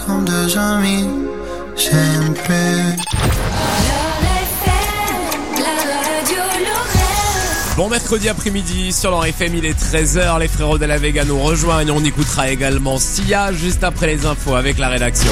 comme deux amis, siempre. Bon mercredi après-midi sur leur FM, il est 13h, les frérots de la Vega nous rejoignent, on écoutera également Sia juste après les infos avec la rédaction.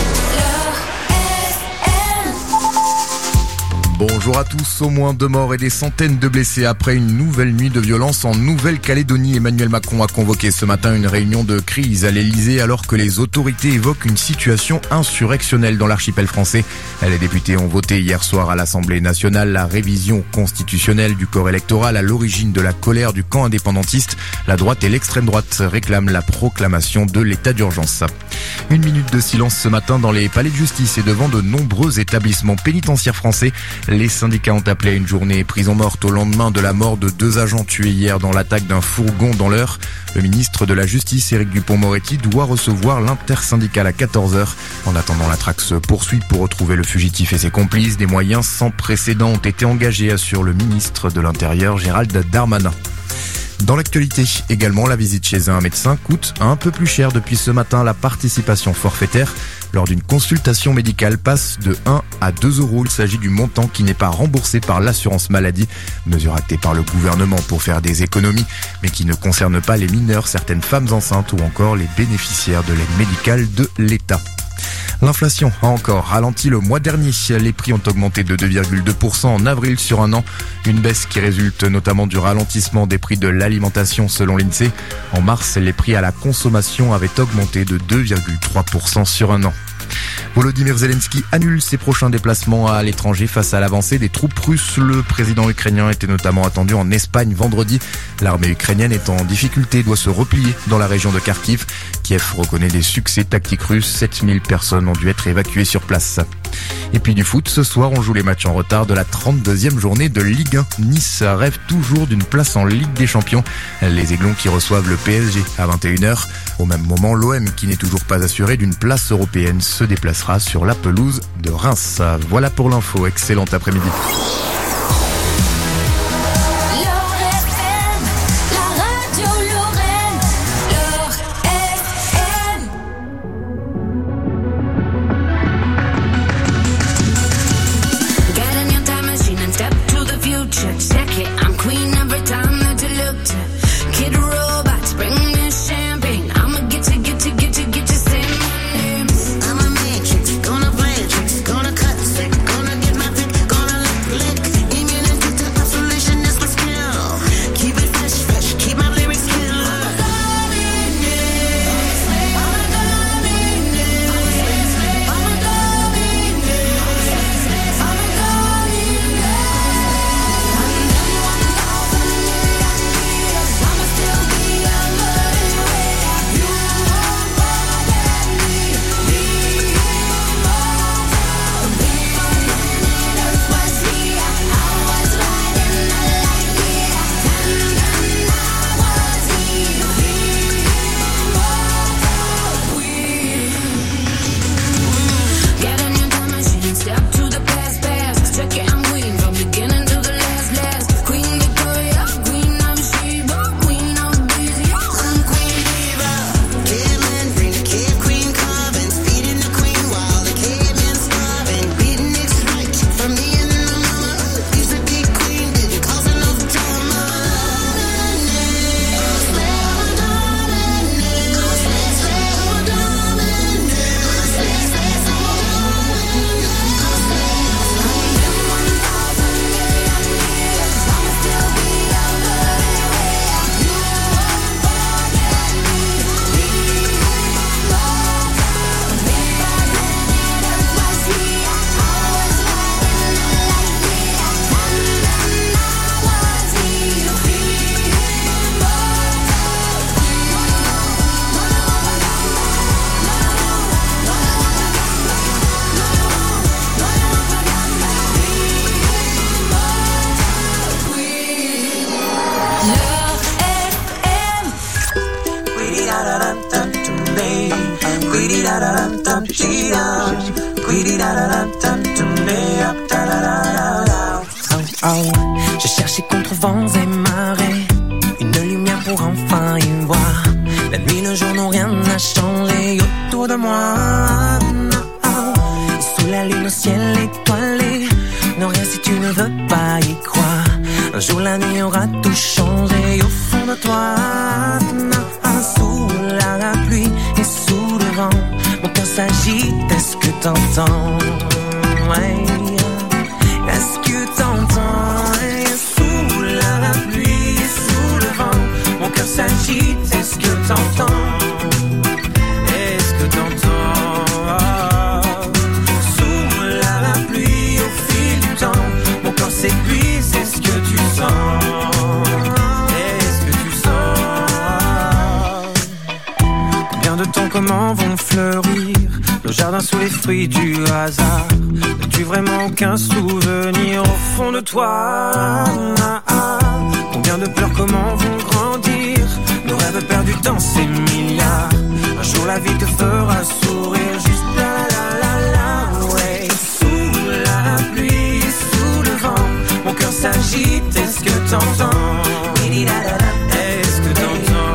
Bonjour à tous. Au moins 2 morts et des centaines de blessés après une nouvelle nuit de violence en Nouvelle-Calédonie. Emmanuel Macron a convoqué ce matin une réunion de crise à l'Elysée alors que les autorités évoquent une situation insurrectionnelle dans l'archipel français. Les députés ont voté hier soir à l'Assemblée nationale la révision constitutionnelle du corps électoral à l'origine de la colère du camp indépendantiste. La droite et l'extrême droite réclament la proclamation de l'état d'urgence. 1 minute de silence ce matin dans les palais de justice et devant de nombreux établissements pénitentiaires français. Les syndicats ont appelé à une journée prison morte au lendemain de la mort de 2 agents tués hier dans l'attaque d'un fourgon dans l'Eure. Le ministre de la Justice, Éric Dupond-Moretti, doit recevoir l'intersyndicale à 14h. En attendant, la traque se poursuit pour retrouver le fugitif et ses complices. Des moyens sans précédent ont été engagés, assure le ministre de l'Intérieur, Gérald Darmanin. Dans l'actualité également, la visite chez un médecin coûte un peu plus cher depuis ce matin. La participation forfaitaire lors d'une consultation médicale passe de 1 à 2 euros. Il s'agit du montant qui n'est pas remboursé par l'assurance maladie. Mesure actée par le gouvernement pour faire des économies, mais qui ne concerne pas les mineurs, certaines femmes enceintes ou encore les bénéficiaires de l'aide médicale de l'État. L'inflation a encore ralenti le mois dernier. Les prix ont augmenté de 2,2% en avril sur un an. Une baisse qui résulte notamment du ralentissement des prix de l'alimentation selon l'INSEE. En mars, les prix à la consommation avaient augmenté de 2,3% sur un an. Volodymyr Zelensky annule ses prochains déplacements à l'étranger face à l'avancée des troupes russes. Le président ukrainien était notamment attendu en Espagne vendredi. L'armée ukrainienne est en difficulté, doit se replier dans la région de Kharkiv. Kiev reconnaît des succès tactiques russes. 7000 personnes ont dû être évacuées sur place. Et puis du foot, ce soir on joue les matchs en retard de la 32e journée de Ligue 1. Nice rêve toujours d'une place en Ligue des Champions. Les Aiglons qui reçoivent le PSG à 21h. Au même moment, l'OM qui n'est toujours pas assuré d'une place européenne se déplacera sur la pelouse de Reims. Voilà pour l'info, excellent après-midi. J'ai cherché contre vents et marées une lumière pour enfin y voir. La nuit, le jour n'ont rien à changer autour de moi. la lune au ciel étoilé. Non, rien si tu ne veux pas y croire. Un jour la nuit aura tout changé. Au fond de toi, sous la pluie et sous le vent, mon cœur s'agite, est-ce que t'entends? Ouais. Est-ce que t'entends? Sous la pluie et sous le vent, mon cœur s'agite, est-ce que t'entends? Est-ce que t'entends? Sous la pluie au fil du temps, mon corps s'épuise, est-ce que tu sens? Est-ce que tu sens? Combien de temps, comment vont fleurir nos jardins sous les fruits du hasard? N'as-tu vraiment aucun souvenir au fond de toi? Combien de pleurs, comment vont grandir nos rêves perdus dans ces milliards? Un jour la vie te fera sourire, juste la, ouais. Sous la pluie, sous le vent, mon cœur s'agite, est-ce que t'entends? Est-ce que t'entends?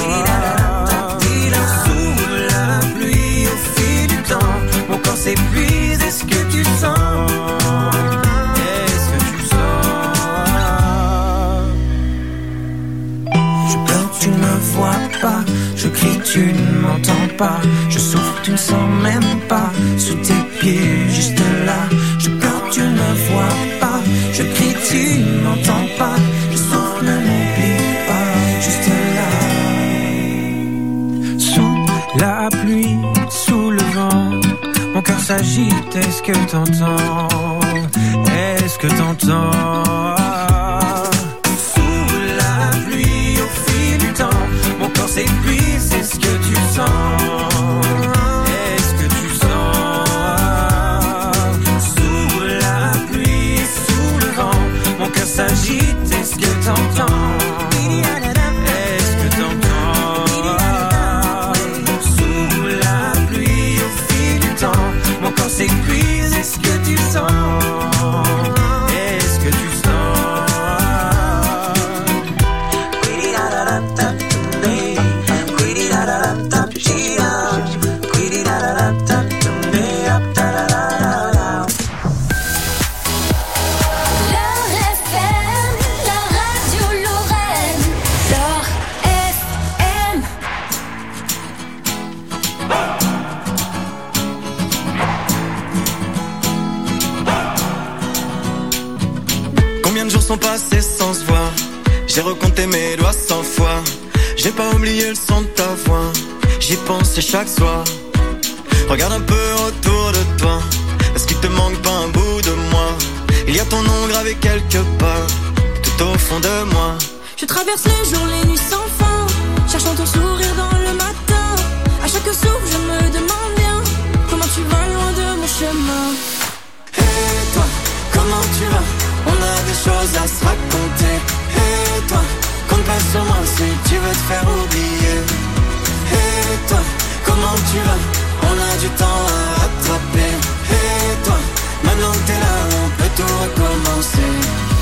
Sous la pluie, au fil du temps, mon corps s'épuise, est-ce que tu sens? Est-ce que tu sens? Je pleure, tu ne me vois pas. Je crie, tu ne m'entends pas. Je souffre, tu ne sens même pas. Sous tes pieds, juste là. Je pleure, tu ne me vois pas. Je crie, tu ne m'entends pas. Je souffre, ne m'oublie pas. Juste là. Sous la pluie, sous le vent, mon cœur s'agite, est-ce que t'entends? Est-ce que t'entends? Sous la pluie, au fil du temps, mon corps s'épuise, est-ce que tu sens? Est-ce que tu sens? Sous la pluie, sous le vent, mon cœur s'agite, est-ce que t'entends? Est-ce que t'entends? Sous la pluie, au fil du temps, mon corps s'épuise, est-ce que tu sens? Est-ce que tu sens? Sont passés sans se voir. J'ai recompté mes doigts 100 fois. J'ai pas oublié le son de ta voix. J'y pensais chaque soir. Regarde un peu autour de toi. Est-ce qu'il te manque pas un bout de moi? Il y a ton nom gravé quelque part, tout au fond de moi. Je traverse les jours, les nuits sans fin, cherchant ton sourire dans le matin. À chaque souffle je me demande bien comment tu vas loin de mon chemin. Et toi, comment tu vas? On a des choses à se raconter. Et toi, compte pas sur moi si tu veux te faire oublier. Et toi, comment tu vas? On a du temps à rattraper. Et toi, maintenant que t'es là, on peut tout recommencer.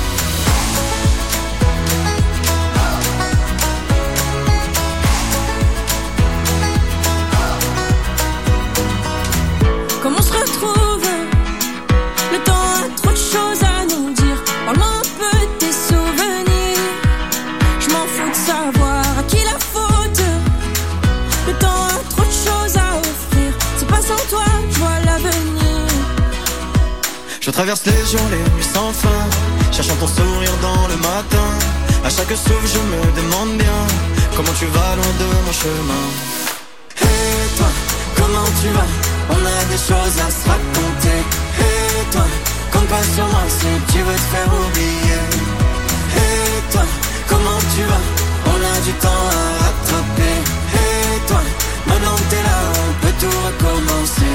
Comment on se retrouve? Le temps a trop de choses à nous dire. Parle-moi un peu de tes souvenirs. Je m'en fous de savoir à qui la faute. Le temps a trop de choses à offrir. C'est pas sans toi que je vois l'avenir. Je traverse les jours, les nuits sans fin, cherchant ton sourire dans le matin. À chaque souffle je me demande bien comment tu vas loin de mon chemin. Et toi, comment tu vas? On a des choses à se raconter. Et toi, compte pas sur moi si tu veux te faire oublier. Et toi, comment tu vas? On a du temps à rattraper. Et toi, maintenant que t'es là, on peut tout recommencer.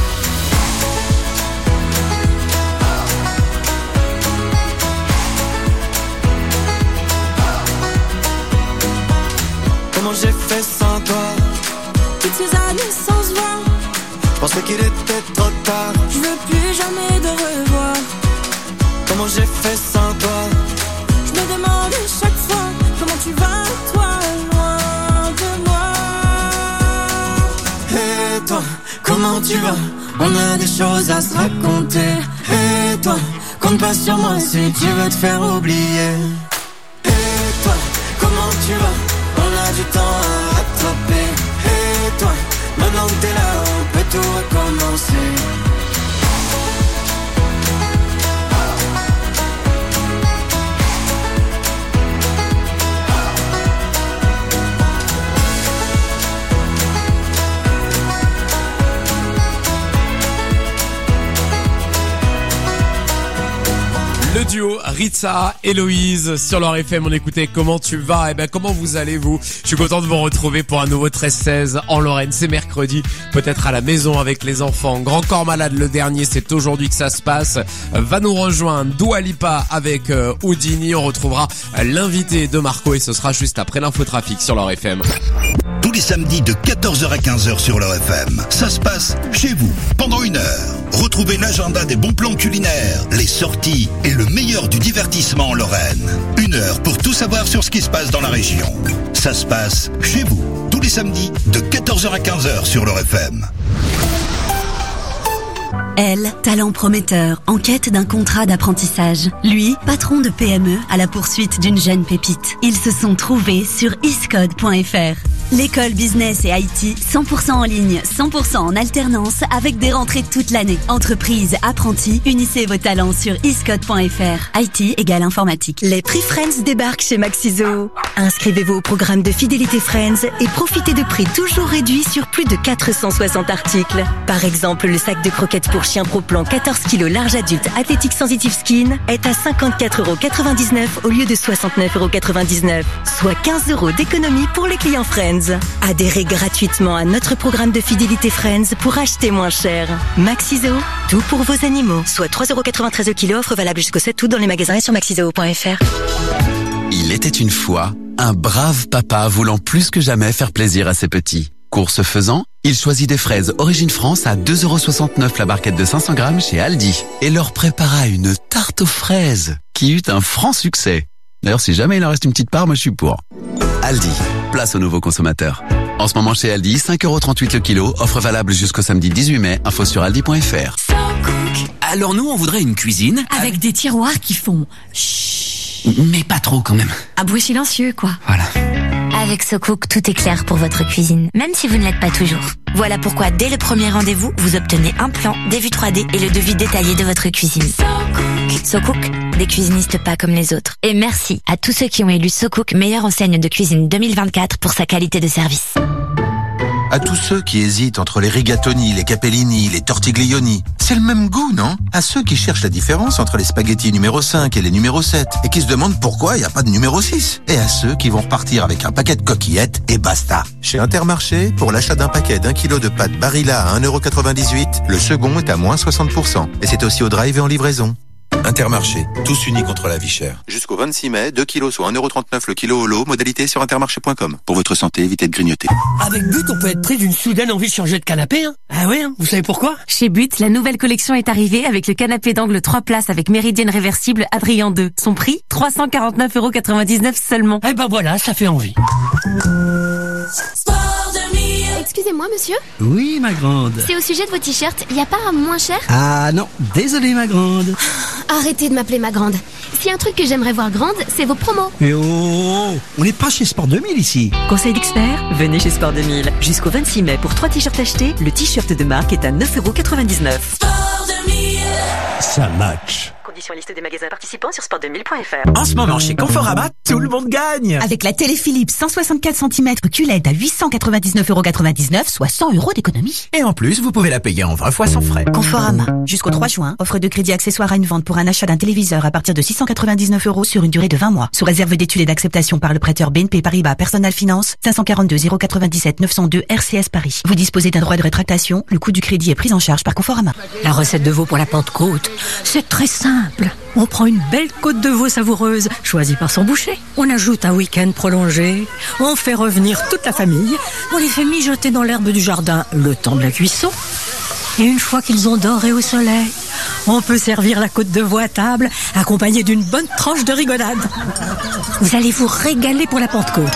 Comment j'ai fait sans toi? Toutes ces années sans se voir. Je pensais qu'il était trop tard. Je veux plus jamais de revoir. Comment j'ai fait sans toi? Je me demande chaque fois comment tu vas, toi, loin de moi. Et toi, comment tu vas? on a des choses à se raconter. Et toi, compte pas sur moi si tu veux te faire oublier. Et toi, comment tu vas? On a du temps à rattraper. Et toi, maintenant que t'es là, on peut tout recommencer. Le duo Ritza, Héloïse sur leur FM, on écoutait Comment tu vas? Eh ben comment vous allez vous? Je suis content de vous retrouver pour un nouveau 13-16 en Lorraine, c'est mercredi, peut-être à la maison avec les enfants. Grand Corps Malade le dernier, c'est aujourd'hui que ça se passe. Va nous rejoindre Dua Lipa avec Houdini, on retrouvera l'invité de Marco et ce sera juste après l'infotrafic sur leur FM. Tous les samedis de 14h à 15h sur leur FM. Ça se passe chez vous, pendant 1 heure. Retrouvez l'agenda des bons plans culinaires, les sorties et le meilleur du divertissement en Lorraine. 1 heure pour tout savoir sur ce qui se passe dans la région. Ça se passe chez vous, tous les samedis de 14h à 15h sur leur FM. Elle, talent prometteur, en quête d'un contrat d'apprentissage. Lui, patron de PME, à la poursuite d'une jeune pépite. Ils se sont trouvés sur iscode.fr. L'école business et IT, 100% en ligne, 100% en alternance, avec des rentrées toute l'année. Entreprise, apprentis, unissez vos talents sur iscode.fr. IT égale informatique. Les prix Friends débarquent chez Maxiso. Inscrivez-vous au programme de fidélité Friends et profitez de prix toujours réduits sur plus de 460 articles. Par exemple, le sac de croquettes pour chien Pro Plan 14 kg large adulte Athletic Sensitive Skin est à 54,99€ au lieu de 69,99€, soit 15 € d'économie pour les clients Friends. Adhérez gratuitement à notre programme de fidélité Friends pour acheter moins cher. Maxiso, tout pour vos animaux. Soit 3,93€ le kilo, offre valable jusqu'au 7 août dans les magasins et sur maxiso.fr. Il était une fois un brave papa voulant plus que jamais faire plaisir à ses petits. Course faisant, il choisit des fraises Origine France à 2,69€ la barquette de 500 grammes chez Aldi et leur prépara une tarte aux fraises qui eut un franc succès. D'ailleurs, si jamais il en reste une petite part, moi je suis pour. Aldi, place aux nouveaux consommateurs. En ce moment chez Aldi, 5,38€ le kilo, offre valable jusqu'au samedi 18 mai, info sur aldi.fr. Alors nous, on voudrait une cuisine avec des tiroirs qui font chut, mais pas trop quand même. Un bruit silencieux, quoi. Voilà. Avec SoCook, tout est clair pour votre cuisine, même si vous ne l'êtes pas toujours. Voilà pourquoi, dès le premier rendez-vous, vous obtenez un plan, des vues 3D et le devis détaillé de votre cuisine. SoCook, des cuisinistes pas comme les autres. Et merci à tous ceux qui ont élu SoCook meilleure enseigne de cuisine 2024 pour sa qualité de service. À tous ceux qui hésitent entre les rigatoni, les capellini, les tortiglioni, c'est le même goût, non? À ceux qui cherchent la différence entre les spaghettis numéro 5 et les numéro 7 et qui se demandent pourquoi il n'y a pas de numéro 6. Et à ceux qui vont repartir avec un paquet de coquillettes et basta. Chez Intermarché, pour l'achat d'un paquet d'1 kg de pâtes Barilla à 1,98€, le second est à moins 60%. Et c'est aussi au drive et en livraison. Intermarché, tous unis contre la vie chère. Jusqu'au 26 mai, 2 kilos soit 1,39€ le kilo au lot, modalité sur intermarché.com. Pour votre santé, évitez de grignoter. Avec But, on peut être pris d'une soudaine envie de changer de canapé, hein. Ah ouais, hein. Vous savez pourquoi? Chez But, la nouvelle collection est arrivée avec le canapé d'angle 3 places avec méridienne réversible Adrien 2. Son prix, 349,99€ seulement. Eh ben voilà, ça fait envie. Excusez-moi, monsieur? Oui, ma grande. C'est au sujet de vos t-shirts, y a pas un moins cher? Ah non, désolé, ma grande. Arrêtez de m'appeler ma grande. S'il y a un truc que j'aimerais voir grande, c'est vos promos. Et oh, on n'est pas chez Sport 2000 ici. Conseil d'expert, venez chez Sport 2000. Jusqu'au 26 mai, pour 3 t-shirts achetés, le t-shirt de marque est à 9,99€. Sport 2000. Ça match. Conditions liste des magasins participants sur sport2000.fr. En ce moment, chez Conforama, tout le monde gagne. Avec la télé Philips 164 cm QLED à 899,99€, soit 100€ d'économie. Et en plus, vous pouvez la payer en 20 fois sans frais. Conforama. Jusqu'au 3 juin, offre de crédit accessoire à une vente pour un achat d'un téléviseur à partir de 699€ sur une durée de 20 mois. Sous réserve d'études et d'acceptation par le prêteur BNP Paribas Personal Finance, 542 097 902 RCS Paris. Vous disposez d'un droit de rétractation. Le coût du crédit est pris en charge par Conforama. La recette de veau pour la Pentecôte, c'est très simple. On prend une belle côte de veau savoureuse, choisie par son boucher. On ajoute un week-end prolongé. On fait revenir toute la famille. On les fait mijoter dans l'herbe du jardin le temps de la cuisson. Et une fois qu'ils ont doré au soleil, on peut servir la côte de veau à table, accompagnée d'une bonne tranche de rigolade. Vous allez vous régaler pour la Pentecôte.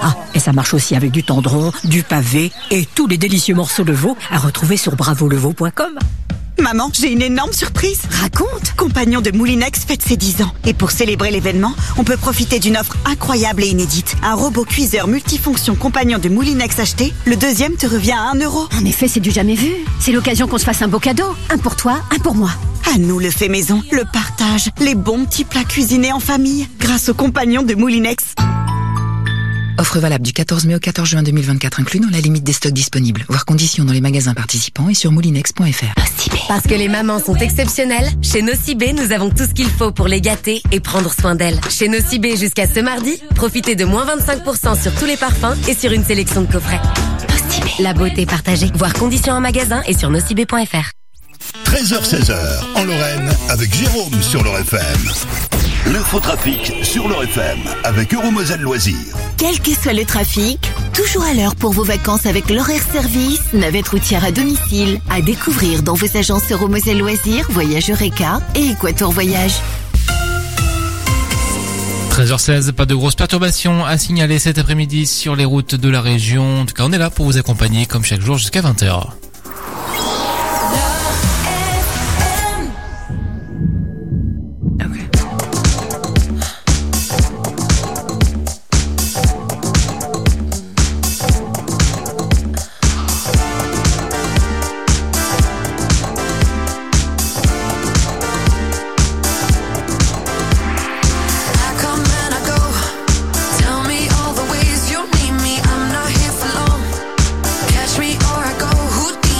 Ah, et ça marche aussi avec du tendron, du pavé et tous les délicieux morceaux de veau à retrouver sur bravoleveau.com. Maman, j'ai une énorme surprise. Raconte. Compagnon de Moulinex fête ses 10 ans. Et pour célébrer l'événement, on peut profiter d'une offre incroyable et inédite. Un robot cuiseur multifonction Compagnon de Moulinex acheté, le deuxième te revient à 1 euro. En effet, c'est du jamais vu. C'est l'occasion qu'on se fasse un beau cadeau. Un pour toi, un pour moi. À nous le fait maison, le partage, les bons petits plats cuisinés en famille, grâce aux Compagnons de Moulinex. Offre valable du 14 mai au 14 juin 2024, inclus dans la limite des stocks disponibles. Voir conditions dans les magasins participants et sur moulinex.fr. Parce que les mamans sont exceptionnelles, chez Nocibé, nous avons tout ce qu'il faut pour les gâter et prendre soin d'elles. Chez Nocibé, jusqu'à ce mardi, profitez de moins 25% sur tous les parfums et sur une sélection de coffrets. Nocibé. La beauté partagée. Voir conditions en magasin et sur nocibé.fr. 13h-16h, en Lorraine, avec Jérôme sur Lor FM. L'infotrafic sur Lor FM, avec Euromoselle Loisirs. Quel que soit le trafic, toujours à l'heure pour vos vacances avec l'horaire service, navette routière à domicile, à découvrir dans vos agences Euromoselle Loisirs, Voyage Eureka et Équateur Voyage. 13h16, pas de grosses perturbations à signaler cet après-midi sur les routes de la région. En tout cas, on est là pour vous accompagner comme chaque jour jusqu'à 20h. Who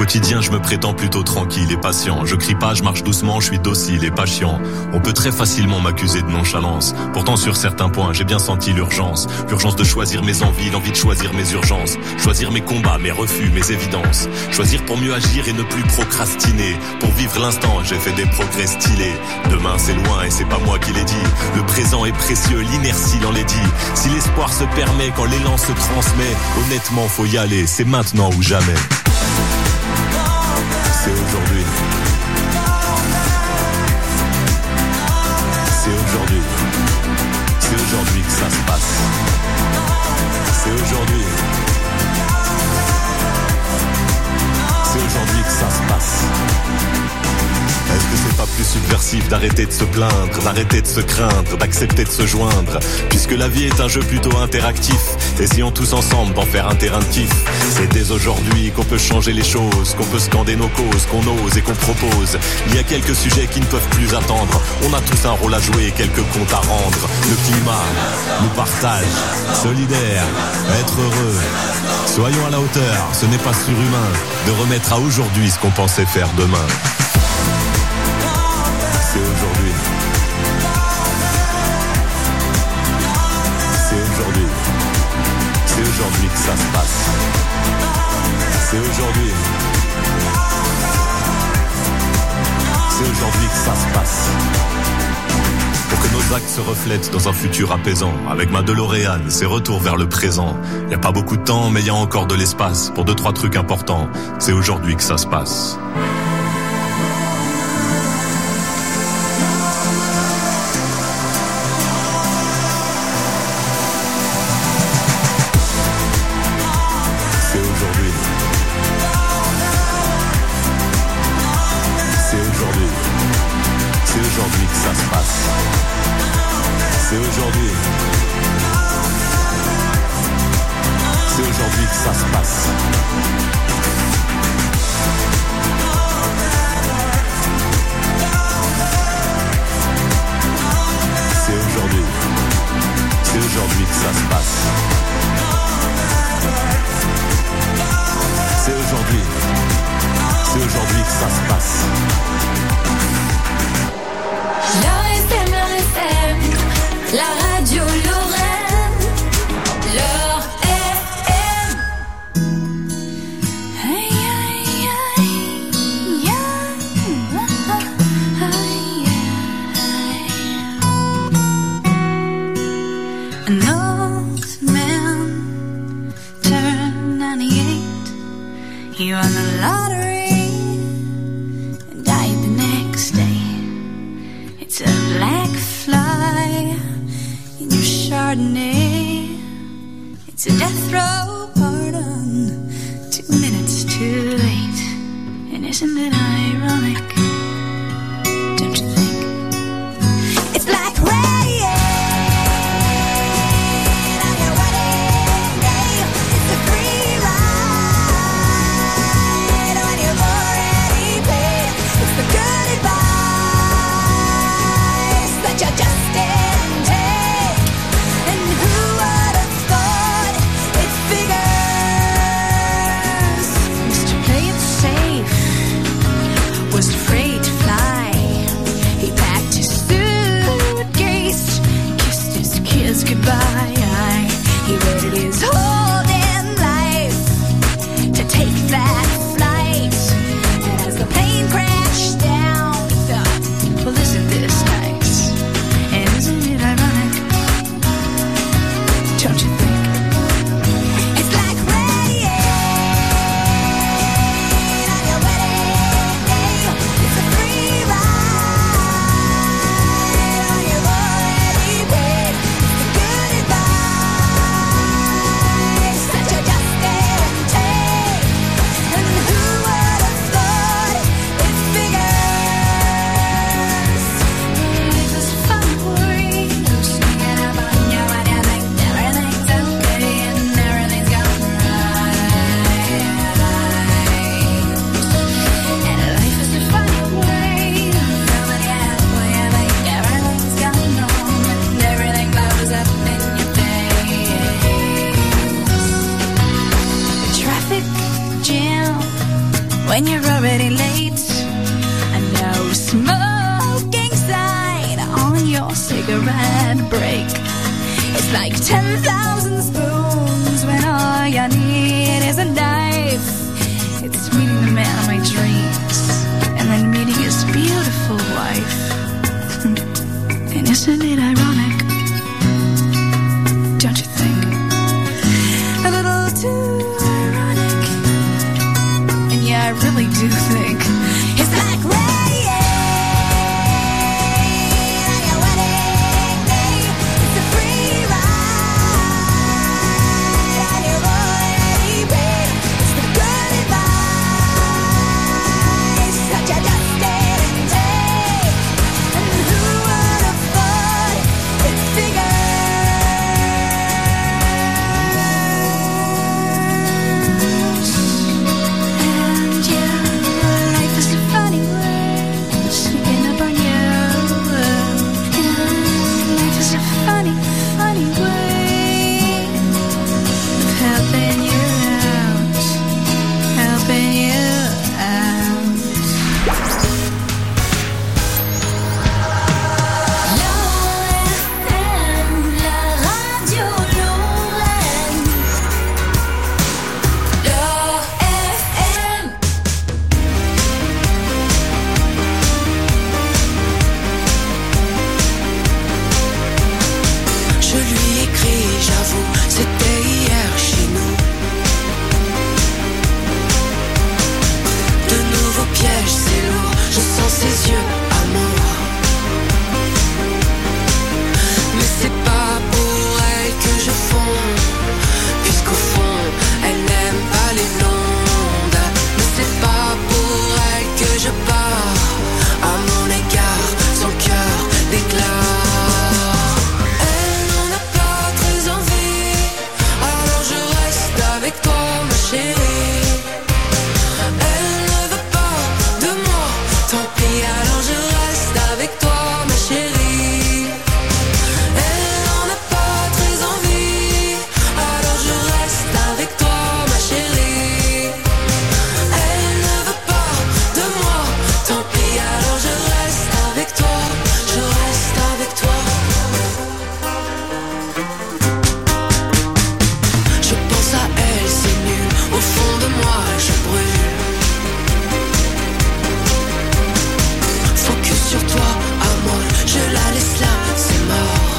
quotidien, je me prétends plutôt tranquille et patient. Je crie pas, je marche doucement, je suis docile et pas chiant. On peut très facilement m'accuser de nonchalance. Pourtant, sur certains points, j'ai bien senti l'urgence. L'urgence de choisir mes envies, l'envie de choisir mes urgences. Choisir mes combats, mes refus, mes évidences. Choisir pour mieux agir et ne plus procrastiner. Pour vivre l'instant, j'ai fait des progrès stylés. Demain, c'est loin et c'est pas moi qui l'ai dit. Le présent est précieux, l'inertie l'en l'est dit. Si l'espoir se permet, quand l'élan se transmet, honnêtement, faut y aller. C'est maintenant ou jamais. C'est aujourd'hui. C'est aujourd'hui. C'est aujourd'hui que ça se passe. C'est aujourd'hui. C'est aujourd'hui que ça se passe. Est-ce que c'est pas plus subversif d'arrêter de se plaindre, d'arrêter de se craindre, d'accepter de se joindre, puisque la vie est un jeu plutôt interactif, essayons tous ensemble d'en faire un terrain de kiff. C'est dès aujourd'hui qu'on peut changer les choses, qu'on peut scander nos causes, qu'on ose et qu'on propose. Il y a quelques sujets qui ne peuvent plus attendre, on a tous un rôle à jouer et quelques comptes à rendre. Le climat nous partage, solidaire, être heureux. Soyons à la hauteur, ce n'est pas surhumain de remettre à aujourd'hui ce qu'on pensait faire demain. C'est aujourd'hui. C'est aujourd'hui. C'est aujourd'hui que ça se passe. C'est aujourd'hui. C'est aujourd'hui que ça se passe. Pour que nos actes se reflètent dans un futur apaisant. Avec ma DeLorean, c'est retour vers le présent. Y a pas beaucoup de temps, mais y a encore de l'espace pour 2-3 trucs importants. C'est aujourd'hui que ça se passe. C'est aujourd'hui. C'est aujourd'hui que ça se passe. C'est aujourd'hui. C'est aujourd'hui que ça se passe. C'est aujourd'hui. C'est aujourd'hui que ça se passe. La radio Lorraine, leur FM. Hey, hey, hey, yeah. An old man turned 98. He won the lottery and died the next day. It's a black fly in your Chardonnay. It's a death row pardon, 2 minutes too late. And isn't it ironic? Don't you think? It's black rain on your wedding day. It's a free ride on your already paid. It's the good advice that you just didn't take. And who would have thought it figures? Mr. Play It Safe was afraid to fly. He packed his suitcase, kissed his kids goodbye. He waited his whole damn life to take that flight. And as the plane crashed down, he thought, well, isn't this nice? And isn't it ironic? Don't you think? It's like rain on your wedding day. It's like 10,000 spoons when all you need is a knife. It's meeting the man of my dreams and then meeting his beautiful wife. And isn't it ironic? Don't you think? A little too ironic. And yeah, I really do think it's like rain on your wedding day. It's a free ride on your royalty parade. It's the good advice that you just didn't take. And who would have thought it's bigger? And yeah, life is a funny way, sneaking up on you. Yeah, life is a funny, funny way of helping you out, helping you out. L'OFM, la radio Lorraine. L'OFM. Je lui écris, j'avoue, c'était hier chez nous. De nouveaux pièges, c'est lourd, je sens ses yeux à moi. Mais c'est pas pour elle que je fonds, puisqu'au fond, elle n'aime pas les blondes. Mais c'est pas pour elle que je pars, à mon égard, son cœur déclare. Elle n'en a pas très envie, alors je reste avec toi, ma chérie. Elle ne veut pas de moi, tant pis, alors je reste avec toi, ma chérie. Elle n'en a pas très envie, alors je reste avec toi, ma chérie. Elle ne veut pas de moi, tant pis, alors je reste avec toi, je reste avec toi. Je pense à elle, c'est nul, au fond de moi je brûle. Focus sur toi, à moi, je la laisse là, c'est mort.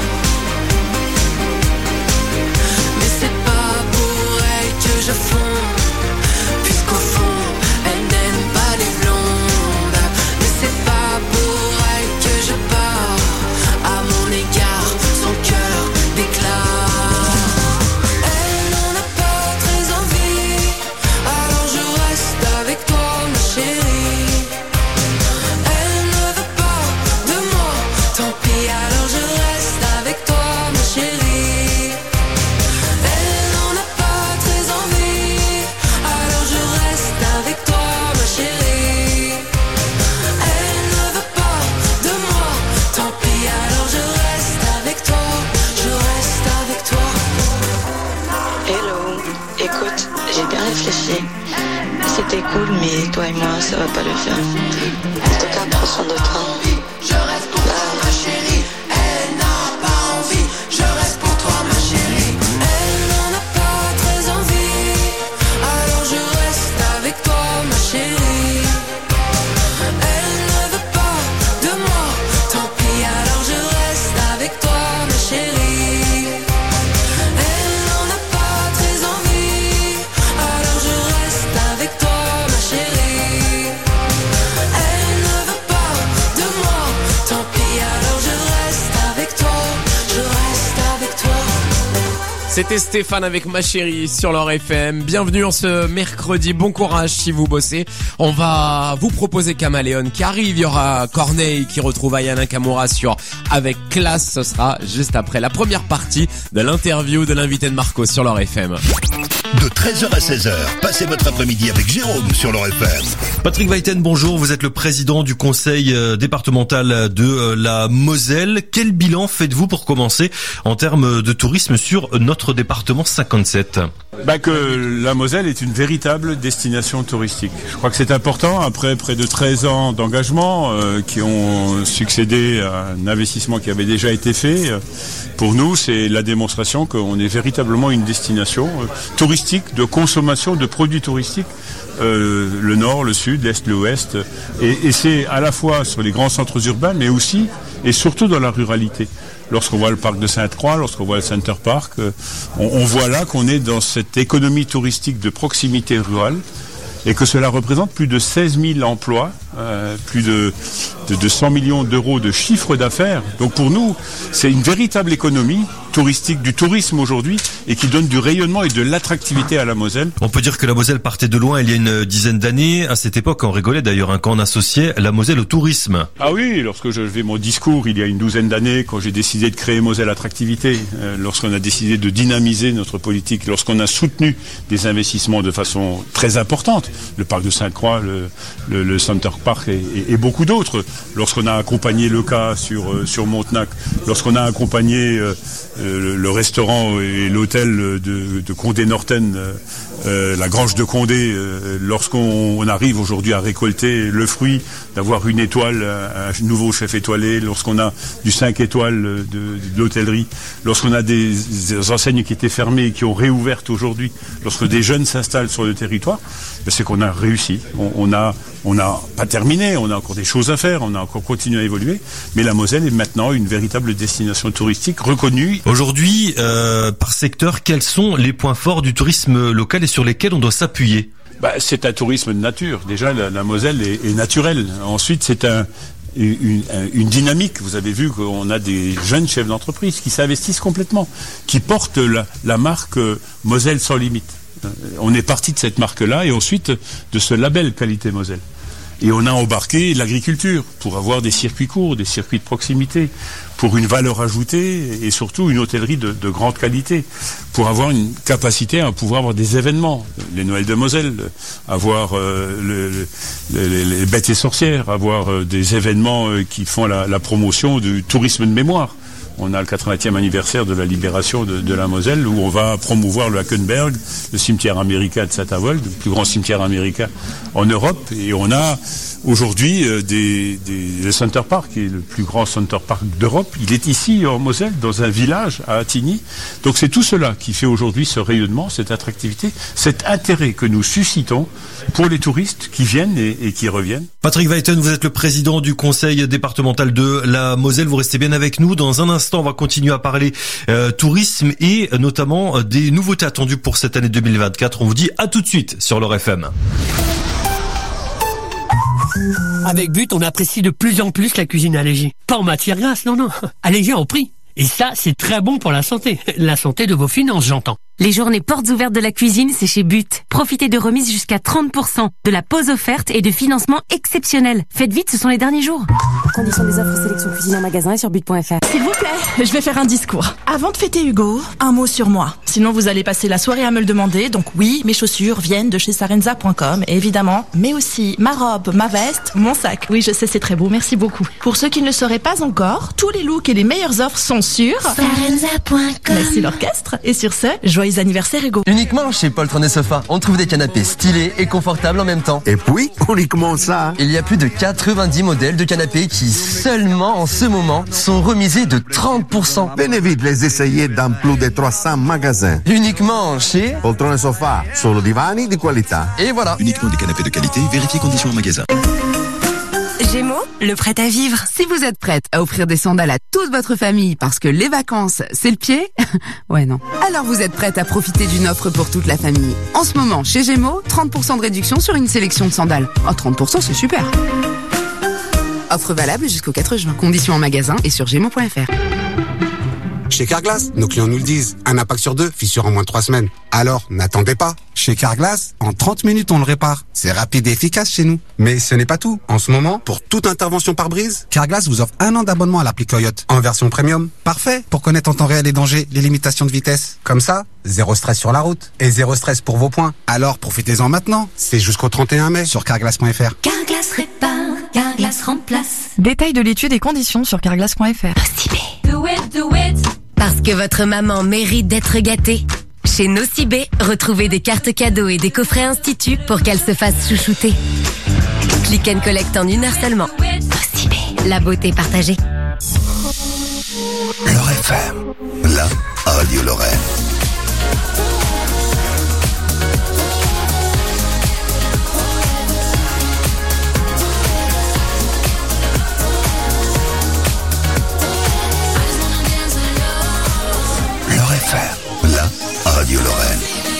Mais c'est pas pour elle que je fonds, puisqu'au fond, elle n'aime pas les blondes. Mais c'est pas pour elle que je pars, à mon égard, son cœur déclare. Elle n'en a pas très envie, alors je reste avec toi, ma chérie. Elle ne veut pas de moi, tant pis, alors je reste avec toi, ma chérie. Elle n'en a pas très envie, alors je reste avec toi, ma chérie. Elle ne veut pas de moi, tant pis, alors je reste avec toi, je reste avec toi. Hello, écoute, j'ai bien réfléchi. C'était cool, mais toi et moi, ça va pas le faire. En tout cas, prends soin de toi. Je reste pour toi, ma chérie. Elle n'a pas envie. Je reste pour toi, ma chérie. Elle n'en a pas très envie, alors je reste avec toi, ma chérie. Elle ne veut pas de moi, tant pis, alors je reste avec toi, ma chérie. Elle n'en a pas très envie, alors je reste avec toi, ma chérie. Elle ne veut pas de moi, tant pis, alors je reste avec toi, je reste avec toi. C'était Stéphane avec Ma Chérie sur leur FM. Bienvenue en ce mercredi, bon courage si vous bossez. On va vous proposer Caméléon qui arrive, il y aura Corneille qui retrouve Aya Nakamura sur Avec Classe. Ce sera juste après la première partie de l'interview de l'invité de Marco sur leur FM. De 13h à 16h, passez votre après-midi avec Jérôme sur leur FM. Patrick Weiten, bonjour. Vous êtes le président du conseil départemental de la Moselle. Quel bilan faites-vous pour commencer en termes de tourisme sur notre département 57 ? Que la Moselle est une véritable destination touristique. Je crois que c'est important, après près de 13 ans d'engagement qui ont succédé à un investissement qui avait déjà été fait. Pour nous, c'est la démonstration qu'on est véritablement une destination touristique, de consommation de produits touristiques. Le nord, le sud, l'est, l'ouest. Et c'est à la fois sur les grands centres urbains, mais aussi et surtout dans la ruralité. Lorsqu'on voit le parc de Sainte-Croix, lorsqu'on voit le Center Park, on voit là qu'on est dans cette économie touristique de proximité rurale et que cela représente plus de 16 000 emplois, plus de 100 millions d'euros de chiffre d'affaires. Donc pour nous, c'est une véritable économie touristique, du tourisme aujourd'hui, et qui donne du rayonnement et de l'attractivité à la Moselle. On peut dire que la Moselle partait de loin il y a une dizaine d'années. À cette époque, on rigolait d'ailleurs quand on associait la Moselle au tourisme. Ah oui, lorsque je fais mon discours il y a une douzaine d'années, quand j'ai décidé de créer Moselle Attractivité, lorsqu'on a décidé de dynamiser notre politique, lorsqu'on a soutenu des investissements de façon très importante, le parc de Sainte-Croix, le Center Park et beaucoup d'autres, lorsqu'on a accompagné le cas sur Montenac, lorsqu'on a accompagné le restaurant et l'hôtel de Condé-Norten, la Grange de Condé, lorsqu'on arrive aujourd'hui à récolter le fruit d'avoir une étoile, un nouveau chef étoilé, lorsqu'on a du 5 étoiles de l'hôtellerie, lorsqu'on a des enseignes qui étaient fermées et qui ont réouvertes aujourd'hui, lorsque des jeunes s'installent sur le territoire, c'est qu'on a réussi. On n'a pas terminé, on a encore des choses à faire, on a encore continué à évoluer, mais la Moselle est maintenant une véritable destination touristique reconnue. Aujourd'hui, par secteur, quels sont les points forts du tourisme local et sur lesquels on doit s'appuyer ? C'est un tourisme de nature. Déjà, la Moselle est naturelle. Ensuite, c'est une dynamique. Vous avez vu qu'on a des jeunes chefs d'entreprise qui s'investissent complètement, qui portent la marque Moselle sans limite. On est parti de cette marque-là et ensuite de ce label qualité Moselle. Et on a embarqué l'agriculture pour avoir des circuits courts, des circuits de proximité, pour une valeur ajoutée et surtout une hôtellerie de grande qualité, pour avoir une capacité à pouvoir avoir des événements, les Noëls de Moselle, avoir les bêtes et sorcières, avoir des événements qui font la promotion du tourisme de mémoire. On a le 80e anniversaire de la libération de la Moselle où on va promouvoir le Hackenberg, le cimetière américain de Saint-Avold, le plus grand cimetière américain en Europe. Et on a aujourd'hui le Center Park, qui est le plus grand Center Park d'Europe. Il est ici en Moselle, dans un village à Attigny. Donc c'est tout cela qui fait aujourd'hui ce rayonnement, cette attractivité, cet intérêt que nous suscitons pour les touristes qui viennent et qui reviennent. Patrick Weiten, vous êtes le président du conseil départemental de la Moselle. Vous restez bien avec nous. Dans un instant, on va continuer à parler tourisme et notamment des nouveautés attendues pour cette année 2024. On vous dit à tout de suite sur leur FM. Avec But, on apprécie de plus en plus la cuisine allégée. Pas en matière grasse, non. Allégée en prix. Et ça, c'est très bon pour la santé. La santé de vos finances, j'entends. Les journées portes ouvertes de la cuisine, c'est chez But. Profitez de remises jusqu'à 30%, de la pause offerte et de financement exceptionnel. Faites vite, ce sont les derniers jours. Conditions des offres sélection cuisine en magasin et sur but.fr. S'il vous plaît, je vais faire un discours. Avant de fêter Hugo, un mot sur moi. Sinon, vous allez passer la soirée à me le demander. Donc oui, mes chaussures viennent de chez sarenza.com, évidemment. Mais aussi ma robe, ma veste, mon sac. Oui, je sais, c'est très beau. Merci beaucoup. Pour ceux qui ne le sauraient pas encore, tous les looks et les meilleures offres sont sur sarenza.com. Merci l'orchestre. Et sur ce, joyeux anniversaire Hugo. Uniquement chez Poltron et Sofa, on trouve des canapés stylés et confortables en même temps. Et puis, uniquement ça. Il y a plus de 90 modèles de canapés qui, seulement en ce moment, sont remisés de 30%. Venez vite les essayer dans plus de 300 magasins. Uniquement chez Poltron et Sofa, solo divani di qualità. Et voilà. Uniquement des canapés de qualité, vérifiez conditions en magasin. Gémeaux, le prêt à vivre. Si vous êtes prête à offrir des sandales à toute votre famille parce que les vacances, c'est le pied, ouais non. Alors vous êtes prête à profiter d'une offre pour toute la famille. En ce moment, chez Gémeaux, 30% de réduction sur une sélection de sandales. Oh, 30%, c'est super. Offre valable jusqu'au 4 juin. Conditions en magasin et sur gémeaux.fr. Chez Carglass, nos clients nous le disent. Un impact sur 2, fissure en moins de 3 semaines. Alors, n'attendez pas. Chez Carglass, en 30 minutes, on le répare. C'est rapide et efficace chez nous. Mais ce n'est pas tout. En ce moment, pour toute intervention par brise, Carglass vous offre 1 an d'abonnement à l'appli Coyote en version premium. Parfait pour connaître en temps réel les dangers, les limitations de vitesse. Comme ça, zéro stress sur la route et zéro stress pour vos points. Alors, profitez-en maintenant. C'est jusqu'au 31 mai sur carglass.fr. Carglass répare, Carglass remplace. Détail de l'étude et conditions sur carglass.fr. Do it, do it. Parce que votre maman mérite d'être gâtée. Chez Nocibé, retrouvez des cartes cadeaux et des coffrets institut pour qu'elle se fasse chouchouter. Click and collect en 1 heure seulement. Nocibé, la beauté partagée. L'Or FM, la radio Lorraine. L'Or FM, la radio Lorraine.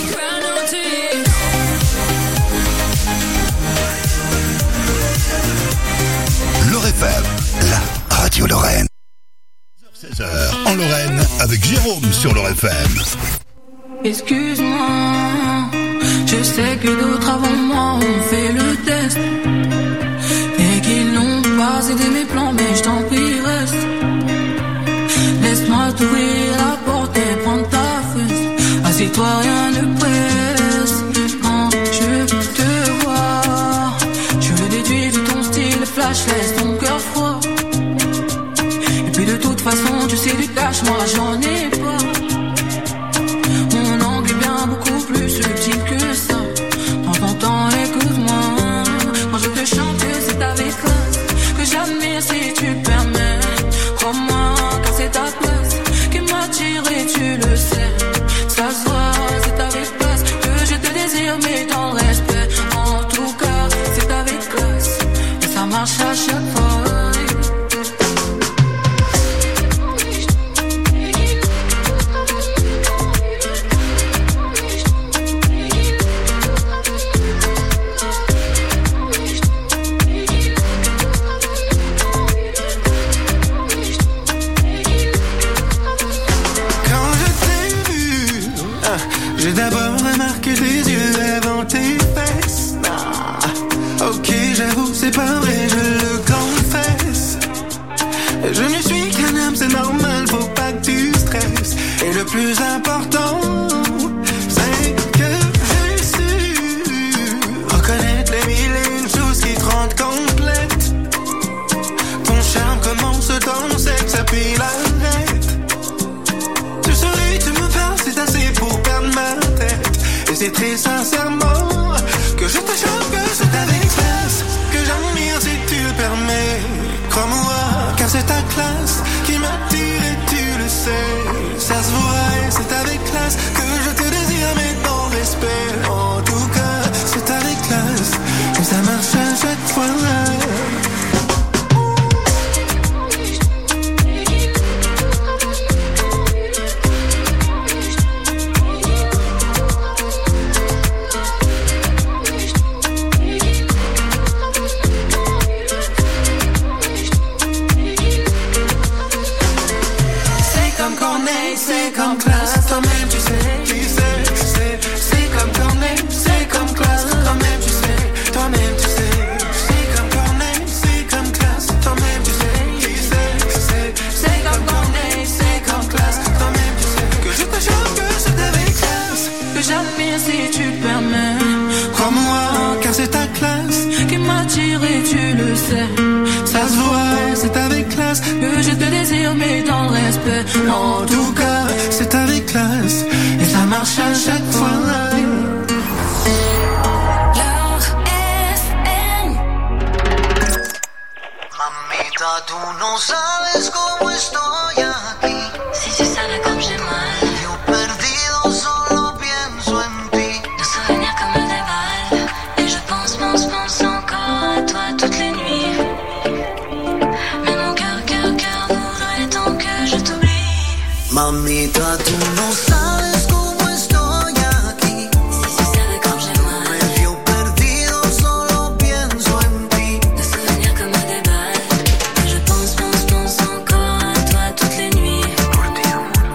L'Or FM, la radio Lorraine. 16h en Lorraine avec Jérôme sur l'Or FM. Excuse-moi, je sais que d'autres avant moi ont fait le test et qu'ils n'ont pas aidé mes plans, mais je t'en prie reste. Laisse-moi t'ouvrir la porte et prendre ta fesse. Assieds-toi, rien ne presse. Quand je te vois, je le déduis de ton style flash, laisse ton cœur froid. Et puis de toute façon, tu sais du cash, moi j'en ai pas. Mon angle est bien beaucoup plus subtil que ça. Prends ton temps, écoute-moi. Quand je te chante, c'est avec classe que j'admire si tu permets. Crois-moi, car c'est ta place qui m'attire et tu le sais. Ça se voit, c'est avec classe que je te désire, mais dans le respect. En tout cas, c'est avec classe et ça marche à chaque fois. J'ai d'abord remarqué tes yeux avant tes fesses. Ok, j'avoue, c'est pas vrai, je le confesse. Je ne suis qu'un homme, c'est normal, faut pas que tu stresses. Et le plus important, c'est que j'ai su reconnaître les mille et une choses qui te rendent complète. Ton charme commence dans le sexe, puis l'arrête. Tu souris, tu me parles, c'est assez pour perdre ma tête. Et c'est très sincèrement que je te choque, que c'est avec classe que j'admire si tu le permets. Crois-moi, car c'est ta classe qui m'attire et tu le sais. Ça se voit et c'est avec classe que je te désire, mais dans le respect. En tout cas, c'est avec classe et ça marche à chaque fois. C'est comme classe, toi-même tu sais, c'est comme Corneille, c'est comme classe, toi-même tu sais, c'est comme Corneille, c'est comme classe, toi-même tu sais, c'est comme Corneille, c'est comme classe, toi-même tu sais, que je te jure que c'est avec classe, que j'admire si tu permets, crois-moi, car c'est ta classe qui m'attire et tu le sais, ça se voit, c'est avec classe, que je te désire mais dans le respect, en tout cas, c'est avec classe et ça marche à chaque fois. Mamita, tú no sabes cómo estoy aquí. Si tu savais comme j'ai mal. Yo perdido solo pienso en ti. Nos souvenirs comme des balles. Et je pense encore à toi toutes les nuits. Mais mon cœur voudrait tant que je t'oublie. Mamita, tú no sabes cómo estoy aquí. Si tu savais comme j'ai mal. Yo perdido solo pienso en ti. Nos souvenirs comme des balles. Et je pense encore à toi toutes les nuis.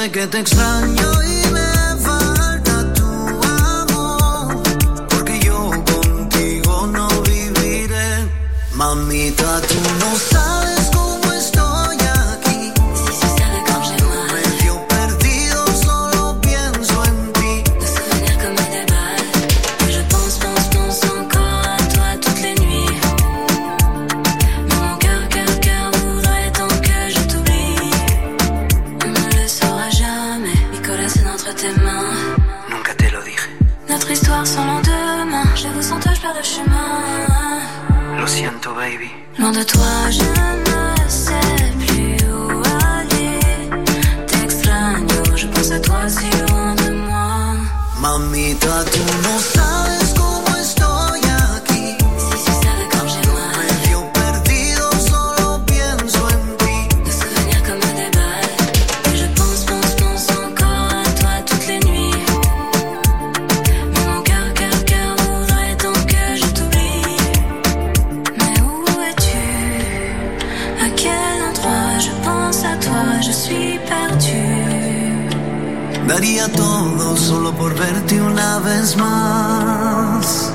Dime que te extraño y me falta tu amor, porque yo contigo no viviré. Mamita, tú no sabes cómo estoy aquí. Medio perdido, solo pienso en ti. Nos souvenirs comme des balles. Et je pense encore à toi toutes les nuits. Mais mon cœur voudrait tant que je t'oublie. On ne le saura jamais. Mi corazón entre tes mains. Nunca te lo dije. Notre histoire sans lendemain. J'avoue sans toi je perds le chemin. Lo siento, baby. Loin de toi, je ne sais plus où aller. T'extraño, je pense à toi si loin de moi. Mamita, tú no sabes cómo estoy aquí. Si savais comme j'aimerais. Medio perdido, solo pienso en ti. Nos souvenirs comme des balles. Et je pense encore à toi toutes les nuits. Mais mon cœur voudrait tant que je t'oublie. Mais où es-tu? À quel endroit? Je pense à toi, je suis perdue. Daría todo solo por verte una vez más.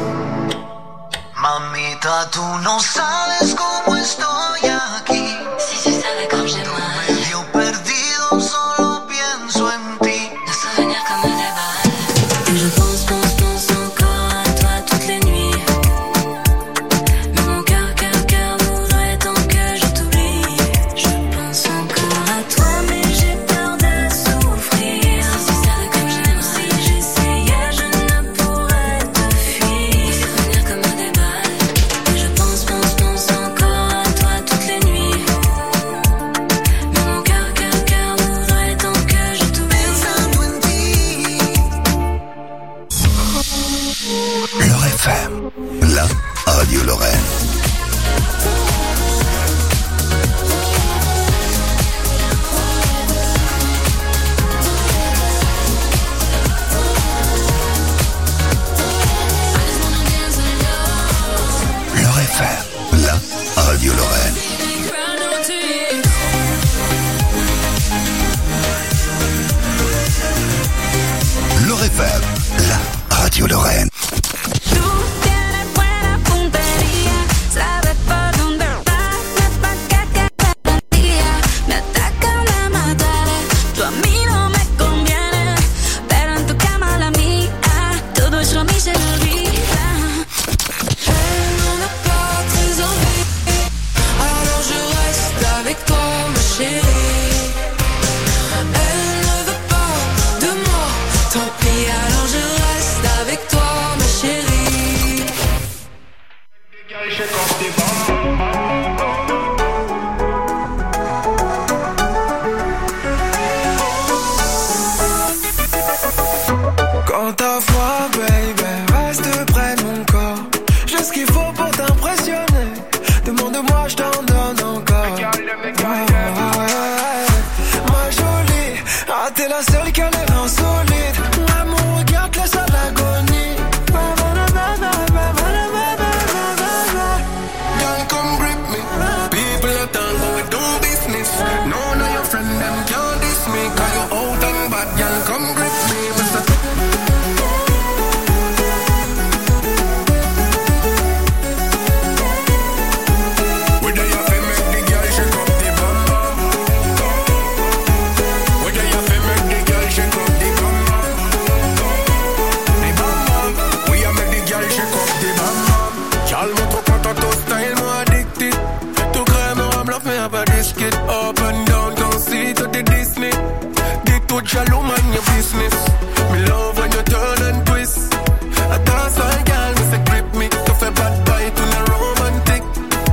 Mamita, tú no sabes cómo estoy aquí. Si savais comme j'aimerais. Medio perdido, solo pienso en ti. Nos souvenirs comme des balles. Et je pense encore à toi toutes les nuits. Mais mon cœur voudrait tant que je t'oublie. Je pense encore à toi, mais j'ai peur de souffrir. Si savais comme j'aimerais. Si j'essayais, je ne pourrais te fuir. Nos souvenirs comme des balles. Et je pense encore à toi toutes les nuits. Mais mon cœur voudrait tant que je t'oublie. Pensando en ti. Leur FM, la radio Lorraine. Leur FM, la radio Lorraine. Leur FM, la radio Lorraine. Tú tienes buena puntería, sabes por dónde vas, pa' que cada día me atacan, me mataré. Tú a mí no me conviene, pero en tu cama la mía, todo sur mí se me olvida. Elle n'en a pas très envie, alors je reste avec toi, ma chérie. Elle ne veut pas de moi, tant pis, alors je reste avec toi, ma chérie. Quand t'as froid, baby, reste près de mon corps. J'ai ce qu'il faut pour t'impressionner. Demande-moi, je t'en donne encore. Ma jolie, ah t'es la seule qui a l'air insolite. Mon regard te laisse à l'agonie. Girl, come grip me. People are done, but we do business. None of your friends, them can't diss me. Cause you out and bad, girl, come grip me. Whether you feel make the girl shake up the bum bum. Whether you feel make the girl shake up the bum bum. The bum bum. We a make the girl shake up the bum bum. Girl, me trop content, ton style, moi addicted. Tout crème, moi bluff, mais y'a pas disquette. Up and down, don't see to the Disney. Get to jaloux, man, your business. Me love when you turn and twist. I dance like girl, me say grip me. Tu fais bad boy, tu n'es romantique.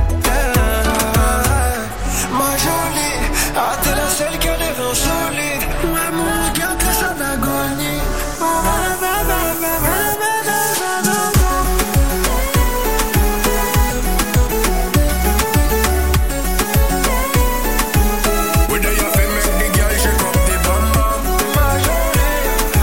Ma jolie, ah t'es la seule qui a l'air insolite. Ouais, mon regard te laisse à l'agonie. Whether you feel make the girl shake up the bum bum. Ma jolie.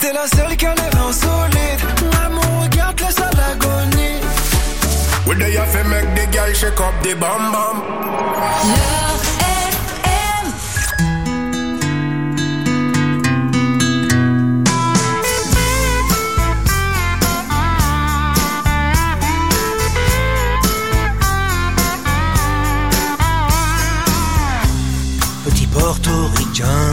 t'es la seule qui a l'air insolite. L'amour regarde laisse à l'agonie. We there you fi make the girl shake up the bam bam. Petit portoricain,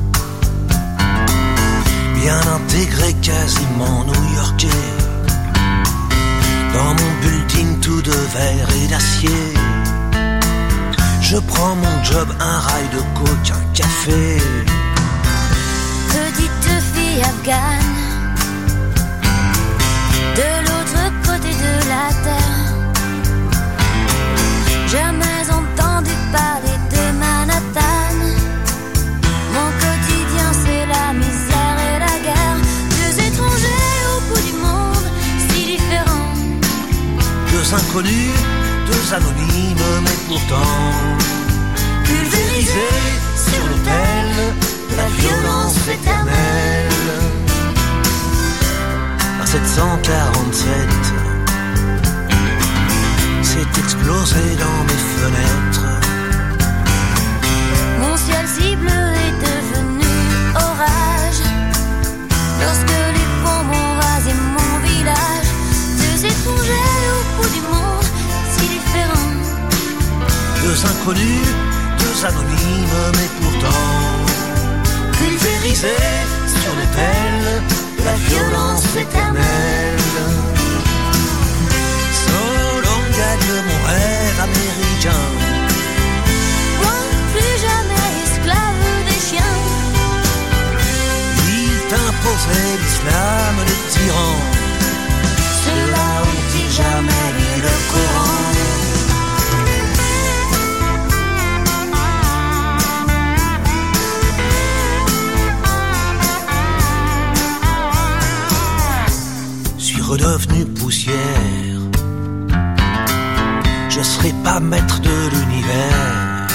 bien intégré, quasiment new-yorkais. Dans mon building tout de verre et d'acier, je prends mon job, un rail de coke, un café. Petite fille afghane, de l'autre côté de la terre. Jamais entendu parler de Manhattan. Mon quotidien c'est la misère et la guerre. Deux étrangers au bout du monde, si différents. Deux inconnus, deux anonymes, mais pourtant pulvérisés sur l'autel de la violence éternelle. À 747, c'est explosé dans mes fenêtres. Mon ciel si bleu est devenu orage lorsque les bombes ont rasé mon village. Deux étrangers au bout du monde, si différents. Deux inconnus, deux anonymes, mais pourtant pulvérisés sur l'autel de la violence éternelle. Solo gagne mon rêve américain. Moi, plus jamais esclave des chiens. Il t'imposait l'islam des tyrans. Ceux-là ont-ils jamais lu le Coran? Suis redevenu poussière. Je serai pas maître de l'univers.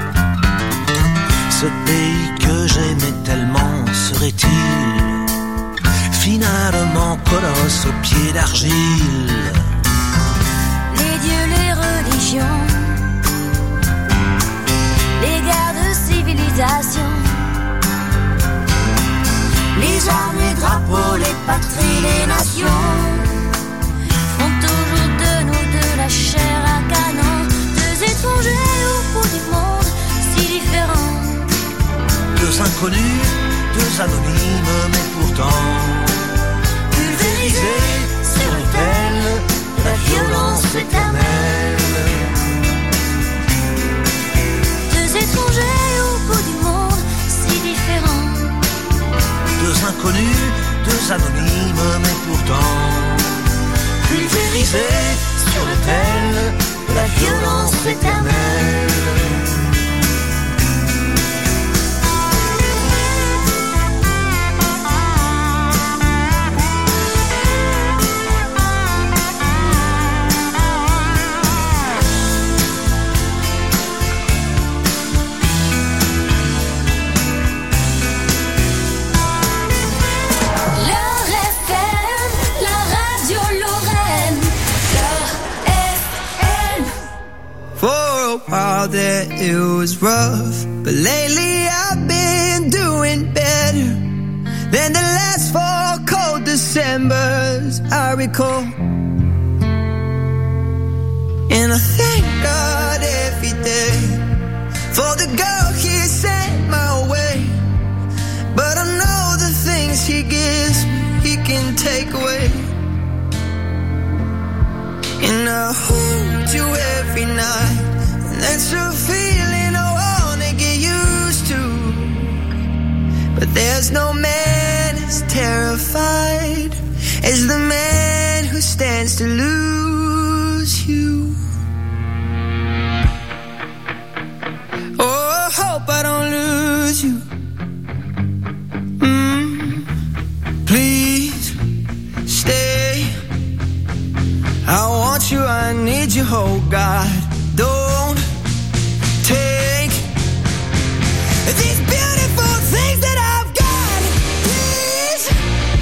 Ce pays que j'aimais tellement serait-il finalement colosse aux pieds d'argile? Les dieux, les religions, les guerres de civilisation, les armes, les drapeaux, les patries, les nations font toujours de nous de la chair à canon. Deux étrangers au bout du monde, si différents. Deux inconnus, deux anonymes, mais pourtant pulvérisés sur l'autel de la violence éternelle. Deux étrangers au bout du monde, si différents. Deux inconnus, deux anonymes, mais pourtant pulvérisés sur l'autel de la violence éternelle. While there it was rough, but lately I've been doing better than the last 4 cold Decembers I recall. And I thank God every day for the girl He sent my way. But I know the things He gives me, He can take away. And I hold you every night. That's a feeling I wanna get used to. But there's no man as terrified as the man who stands to lose you. Oh, I hope I don't lose you. Please stay. I want you, I need you, oh God. Don't take these beautiful things that I've got. Please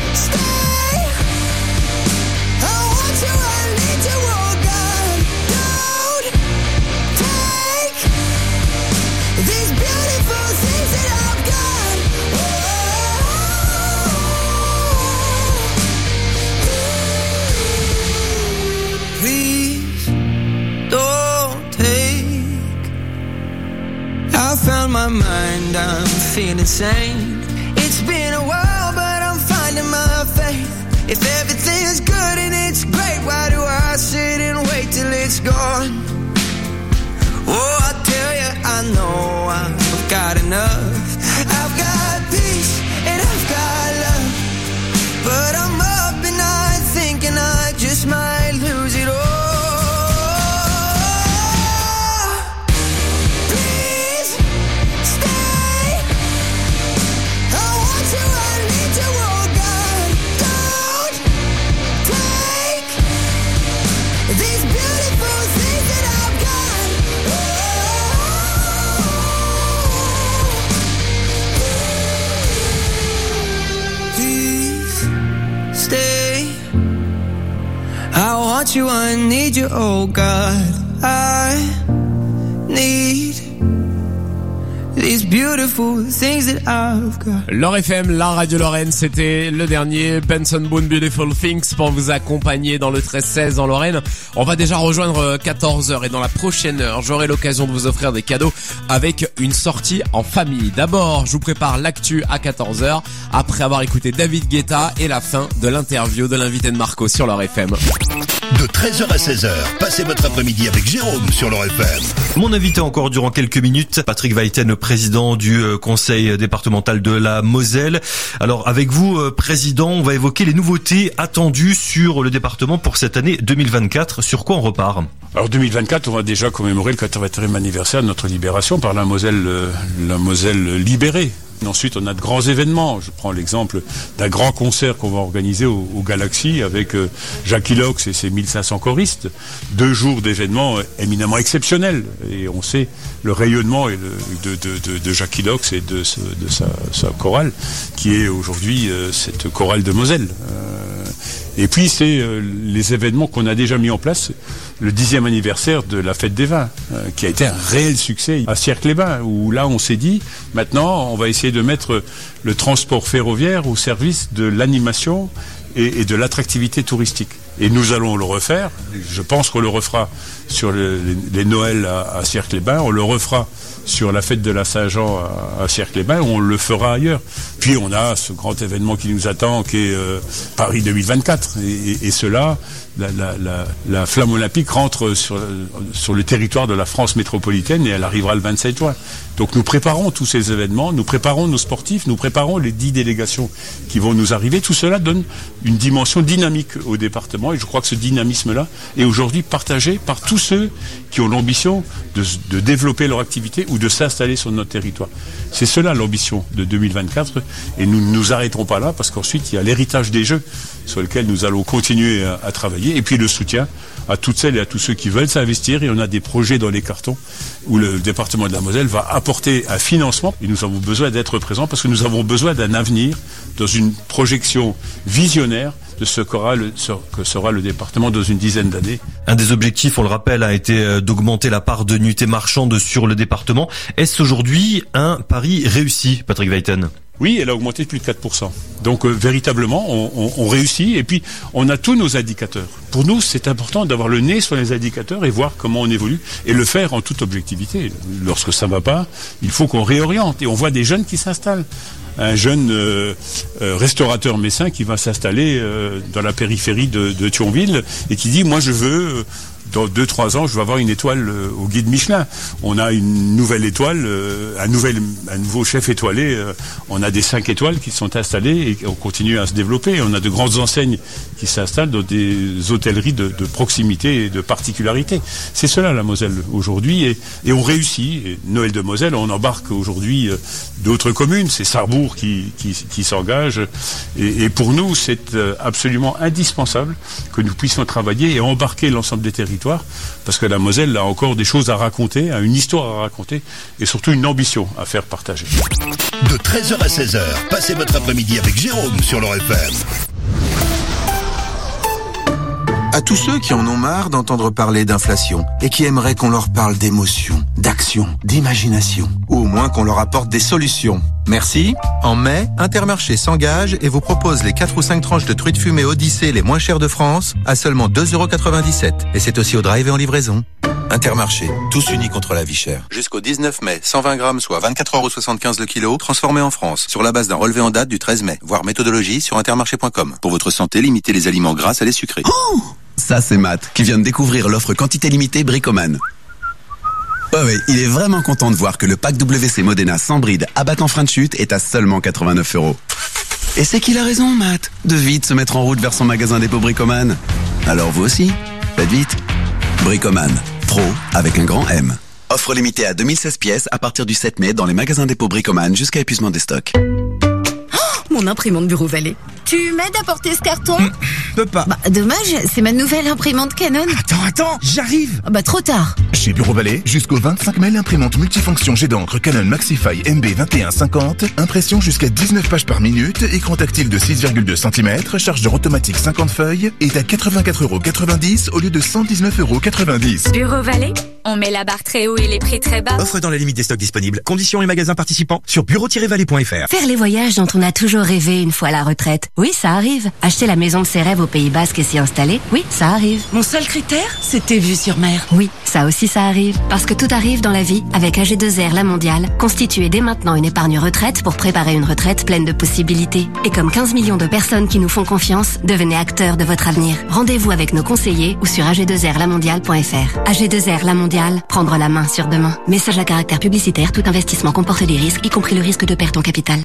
I found my mind, I'm feeling sane. It's been a while, but I'm finding my faith. If everything's good and it's great, why do I sit and wait till it's gone? Oh, I tell you, I know I've got enough. I've got peace and I've got love, but I'm up at night thinking I just might lose it all. Please stay. I want you, I need you, oh God. Don't take these beautiful things that I've got. Please stay. I want you, I need you, oh God. I need these beautiful things that I've got. L'Or FM, la radio Lorraine, c'était le dernier Benson Boone Beautiful Things pour vous accompagner dans le 13-16 en Lorraine. On va déjà rejoindre 14h et dans la prochaine heure, j'aurai l'occasion de vous offrir des cadeaux avec une sortie en famille. D'abord, je vous prépare l'actu à 14h après avoir écouté David Guetta et la fin de l'interview de l'invité de Marco sur l'Or FM. De 13h à 16h, passez votre après-midi avec Jérôme sur l'Or FM. Mon invité encore durant quelques minutes, Patrick Weiten, président du conseil départemental de la Moselle. Alors avec vous, président, on va évoquer les nouveautés attendues sur le département pour cette année 2024. Sur quoi on repart ? Alors 2024, on va déjà commémorer le 80e anniversaire de notre libération par la Moselle libérée. Ensuite, on a de grands événements. Je prends l'exemple d'un grand concert qu'on va organiser au Galaxy avec Jackie Lox et ses 1500 choristes. 2 jours d'événements éminemment exceptionnels. Et on sait le rayonnement de Jackie Lox et de sa chorale, qui est aujourd'hui cette chorale de Moselle. Et puis, c'est les événements qu'on a déjà mis en place. Le 10e anniversaire de la Fête des Vins, qui a été un réel succès à Sierck-les-Bains, où là, on s'est dit, maintenant, on va essayer de mettre le transport ferroviaire au service de l'animation et de l'attractivité touristique. Et nous allons le refaire. Je pense qu'on le refera sur les Noëls à Sierck-les-Bains. On le refera sur la fête de la Saint-Jean à Sierck-les-Bains. On le fera ailleurs. Puis on a ce grand événement qui nous attend, qui est Paris 2024. Et cela, la flamme olympique rentre sur le territoire de la France métropolitaine et elle arrivera le 27 juin. Donc nous préparons tous ces événements, nous préparons nos sportifs, nous préparons les 10 délégations qui vont nous arriver. Tout cela donne une dimension dynamique au département et je crois que ce dynamisme-là est aujourd'hui partagé par tous ceux qui ont l'ambition de développer leur activité ou de s'installer sur notre territoire. C'est cela l'ambition de 2024 et nous ne nous arrêterons pas là parce qu'ensuite il y a l'héritage des Jeux sur lequel nous allons continuer à travailler et puis le soutien à toutes celles et à tous ceux qui veulent s'investir et on a des projets dans les cartons où le département de la Moselle va apporter un financement et nous avons besoin d'être présents parce que nous avons besoin d'un avenir dans une projection visionnaire de ce que sera le département dans une dizaine d'années. Un des objectifs, on le rappelle, a été d'augmenter la part de nuitées marchandes sur le département. Est-ce aujourd'hui un pari réussi, Patrick Weiten ? Oui, elle a augmenté de plus de 4%. Donc véritablement, on réussit et puis on a tous nos indicateurs. Pour nous, c'est important d'avoir le nez sur les indicateurs et voir comment on évolue et le faire en toute objectivité. Lorsque ça ne va pas, il faut qu'on réoriente et on voit des jeunes qui s'installent. Un jeune restaurateur messin qui va s'installer dans la périphérie de Thionville et qui dit « Moi, je veux... » Dans 2-3 ans, je vais avoir une étoile au guide Michelin. On a une nouvelle étoile, un nouveau chef étoilé. On a des 5 étoiles qui sont installées et on continue à se développer. On a de grandes enseignes qui s'installent dans des hôtelleries de proximité et de particularité. C'est cela la Moselle aujourd'hui et on réussit. Et Noël de Moselle, on embarque aujourd'hui d'autres communes. C'est Sarrebourg qui s'engage. Et pour nous, c'est absolument indispensable que nous puissions travailler et embarquer l'ensemble des territoires. Parce que la Moselle a encore des choses à raconter, a une histoire à raconter et surtout une ambition à faire partager. De 13h à 16h, passez votre après-midi avec Jérôme sur l'Or FM. À tous ceux qui en ont marre d'entendre parler d'inflation et qui aimeraient qu'on leur parle d'émotion, d'action, d'imagination, ou au moins qu'on leur apporte des solutions. Merci. En mai, Intermarché s'engage et vous propose les 4 ou 5 tranches de truites fumées Odyssée les moins chères de France à seulement 2,97 €. Et c'est aussi au drive et en livraison. Intermarché, tous unis contre la vie chère. Jusqu'au 19 mai, 120 grammes, soit 24,75 € le kilo, transformés en France, sur la base d'un relevé en date du 13 mai. Voir méthodologie sur intermarché.com. Pour votre santé, limitez les aliments gras à les sucrés. Oh, ça c'est Matt, qui vient de découvrir l'offre quantité limitée Bricoman. Ouais, il est vraiment content de voir que le pack WC Modena sans bride à bac en frein de chute est à seulement 89 €. Et c'est qu'il a raison, Matt, de vite se mettre en route vers son magasin dépôt Bricoman. Alors vous aussi, faites vite. Bricoman, pro avec un grand M. Offre limitée à 2016 pièces à partir du 7 mai dans les magasins dépôt Bricoman jusqu'à épuisement des stocks. Mon imprimante Bureau Vallée. Tu m'aides à porter ce carton? Peux pas. Bah, dommage, c'est ma nouvelle imprimante Canon. Attends, j'arrive. Bah, trop tard. Chez Bureau Vallée, jusqu'au 25 mai, l'imprimante multifonction jet d'encre Canon Maxify MB2150, impression jusqu'à 19 pages par minute, écran tactile de 6,2 cm, chargeur automatique 50 feuilles, est à 84,90 € au lieu de 119,90 €. Bureau Vallée, on met la barre très haut et les prix très bas. Offre dans la limite des stocks disponibles. Conditions et magasins participants sur bureau-vallée.fr. Faire les voyages dont on a toujours rêvé une fois à la retraite. Oui, ça arrive. Acheter la maison de ses rêves au Pays Basque et s'y installer. Oui, ça arrive. Mon seul critère, c'était vue sur mer. Oui, ça aussi ça arrive. Parce que tout arrive dans la vie avec AG2R La Mondiale. Constituez dès maintenant une épargne retraite pour préparer une retraite pleine de possibilités. Et comme 15 millions de personnes qui nous font confiance, devenez acteurs de votre avenir. Rendez-vous avec nos conseillers ou sur ag2rlamondiale.fr. AG2R La Mondiale, prendre la main sur demain. Message à caractère publicitaire, tout investissement comporte des risques, y compris le risque de perte en capital.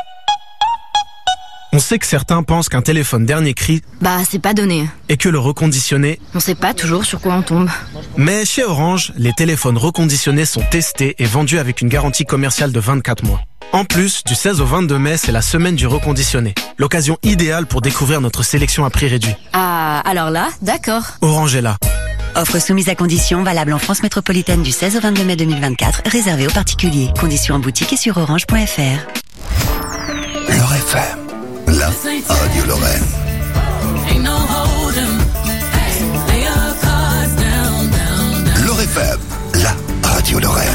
On sait que certains pensent qu'un téléphone dernier cri, Bah, c'est pas donné. et que le reconditionné. On sait pas toujours sur quoi on tombe. Mais chez Orange, les téléphones reconditionnés sont testés et vendus avec une garantie commerciale de 24 mois. En plus, du 16 au 22 mai, c'est la semaine du reconditionné. L'occasion idéale pour découvrir notre sélection à prix réduit. Ah, alors là, d'accord. Orange est là. Offre soumise à conditions, valable en France métropolitaine du 16 au 22 mai 2024, réservée aux particuliers. Conditions en boutique et sur orange.fr. L'Or FM, la radio Lorraine. L'Or FM, la radio Lorraine.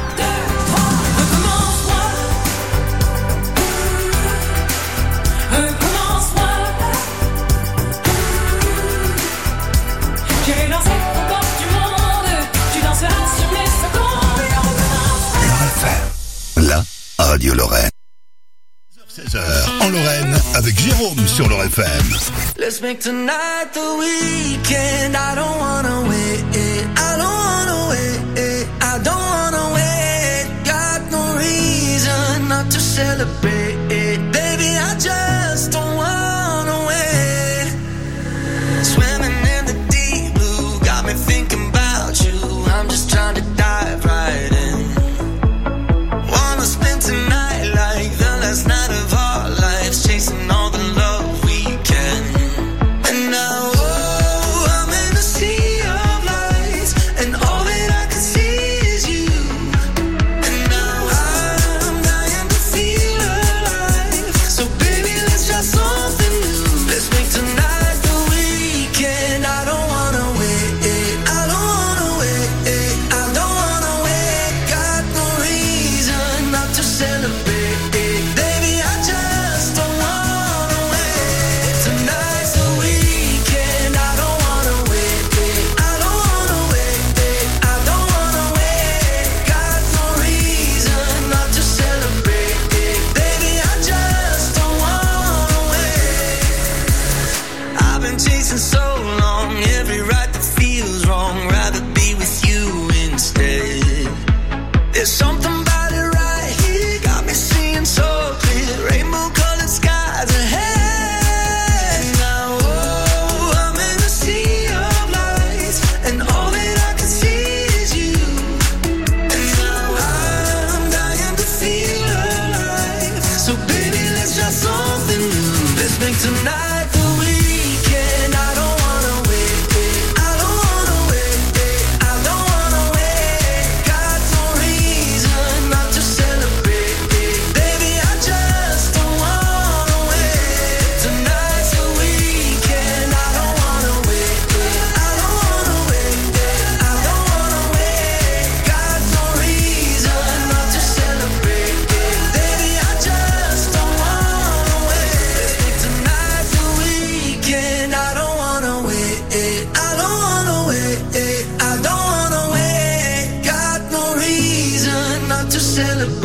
La radio Lorraine. 16h en Lorraine avec Jérôme sur l'Or FM. Let's make tonight the weekend. I don't wanna wait. I don't wanna wait. I don't wanna wait. Got no reason not to celebrate. Baby, I just don't wanna wait. Swimming in the deep blue got me thinking about you. I'm just trying to dive right in. Wanna spend tonight like the last night of our lives, chasing all the love we can. And now, oh, I'm in a sea of lights, and all that I can see is you. And now I'm dying to feel alive. So baby, let's try something new. Let's make tonight the weekend. I don't wanna wait. I don't wanna wait. I don't wanna wait. Got no reason not to celebrate.